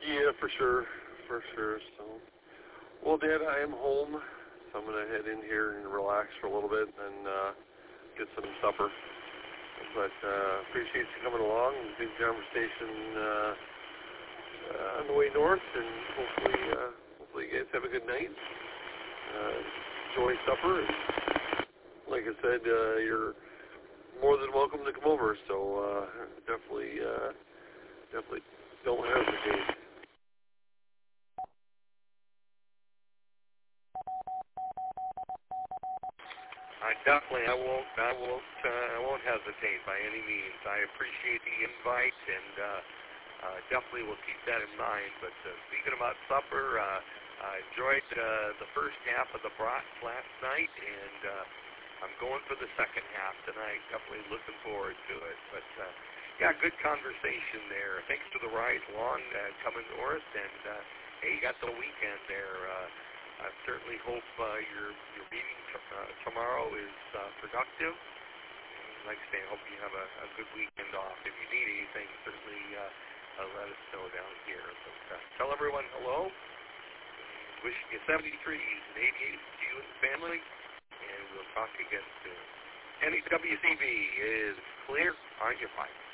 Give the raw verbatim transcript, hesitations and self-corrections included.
Yeah, for sure, for sure. So, well, Dad, I am home, so I'm gonna head in here and relax for a little bit and uh, get some supper. But uh, appreciate you coming along. Good conversation uh, uh, on the way north, and hopefully, uh, hopefully you guys have a good night. Uh, enjoy supper. And like I said, uh, you're more than welcome to come over. So uh, definitely, uh, definitely don't hesitate. I definitely, I won't, I won't, uh, I won't hesitate by any means. I appreciate the invite, and uh, uh, definitely will keep that in mind. But uh, speaking about supper, uh, I enjoyed uh, the first half of the brats last night, and uh, I'm going for the second half tonight. Definitely looking forward to it. But uh, yeah, good conversation there. Thanks to the ride along uh, coming north, and uh, hey, you got the weekend there. Uh, I certainly hope uh, your your meeting t- uh, tomorrow is uh, productive. And like I say, I hope you have a, a good weekend off. If you need anything, certainly uh, uh, let us know down here. But uh, tell everyone hello. Wishing you seventy-threes and eighty-eights to you and the family. And we'll talk again soon. N E W C B is clear on your pipe.